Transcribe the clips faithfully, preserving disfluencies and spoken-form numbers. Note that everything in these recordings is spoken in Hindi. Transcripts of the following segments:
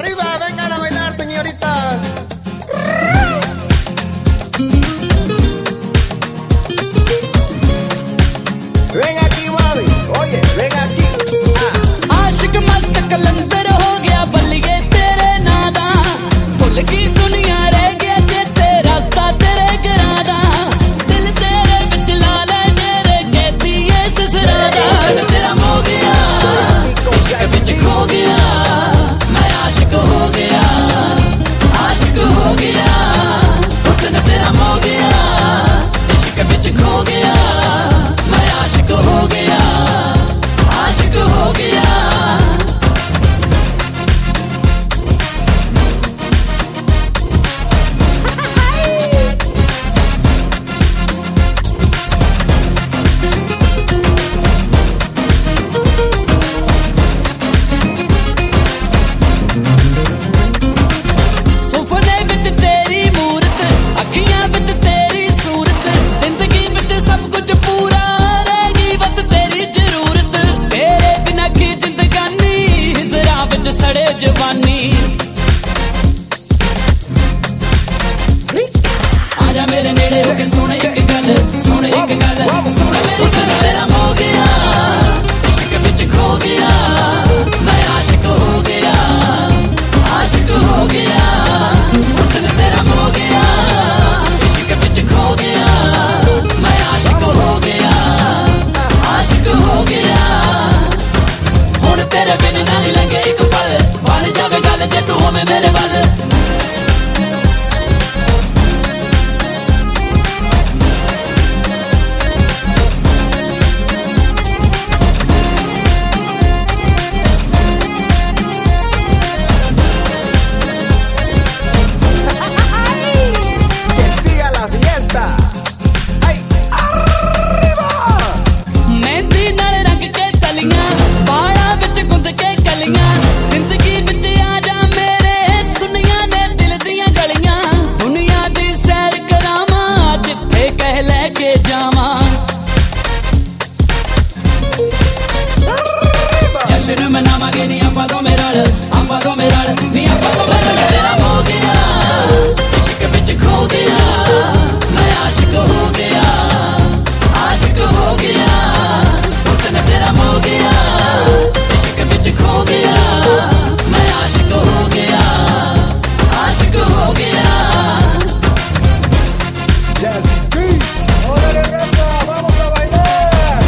Arriba, vengan a bailar, señoritas. Ven aquí, mami. Oye, ven aquí. Ah. आशिक मस्त कलंदर हो गया बलिए तेरे नादा, भुल की दुनिया रह गया जेते रास्ता तेरे गिरादा, दिल तेरे विच लाल तेरे कहती है ससुरादा। तेरा हो गया इश्क विच खो गया, मैं आशिक हो गया, आशिक हो गया, हुस्न तेरा हो गया, इश्क विच खो गया, मैं आशिक हो गया, आशिक हो गया। सुपने विच तेरी मूरत, अखियां विच तेरी सूरत, जिंदगी विच सब कुछ पूरा रहेगी बस तेरी जरूरत। तेरे बिना की जिंदगानी हिजरा विच सड़े जवानी। आजा मेरे नेड़े होके सुन एक गल, सुन एक गल, सुन मेरी सुन। तेरा हो गया इश्क विच खो गया, मैं आशिक हो गया, आशिक हो गया, हुस्न तेरा हो गया, इश्क विच खो गया, मैं आशिक हो गया, आशिक हो गया। हुण तेरे बिन ना नहीं लंघे एक पल, बन जावे गल जे तू होवे मेरे वल। Que siga la fiesta. Ay, arriba. Mehndi नाल रंग के तलियां, बाड़ा विच गुंद के कलियां, जिंदगी विच आ जा मेरे सुनिया ने दिल दियां गलियां। दुनिया दी सैर करावां जिथे कह लेके जावां, जश्न मनावांगे नी आपां दोवें रल, आपां दोवें रल, नी आपां दोवें रल। तेरा हो गया इश्क विच खो गया, मैं आशिक हो गया, आशिक हो गया, हुस्न तेरा हो गया, इश्क विच खो गया, मैं आशिक हो गया, आशिक हो गया। Yes, sí. Órale, raza, vamos a bailar.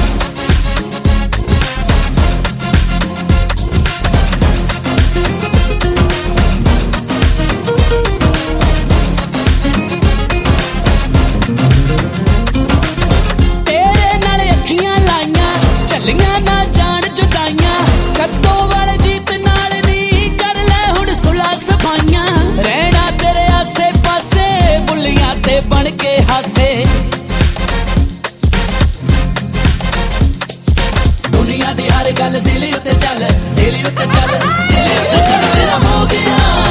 तेरे नाल अखियां लाइयां, चलियां ना जान जुदाइयां, कद्दों वाले जीत नाल नी कर ले हुण सुला सफाइयां। रहना तेरे आसे पासे बुल्लियां ते बन के हासे, दुनिया दी हर गल दिल उत्ते चल, दिल उत्ते चल, दिल उत्ते चल। तेरा हो गया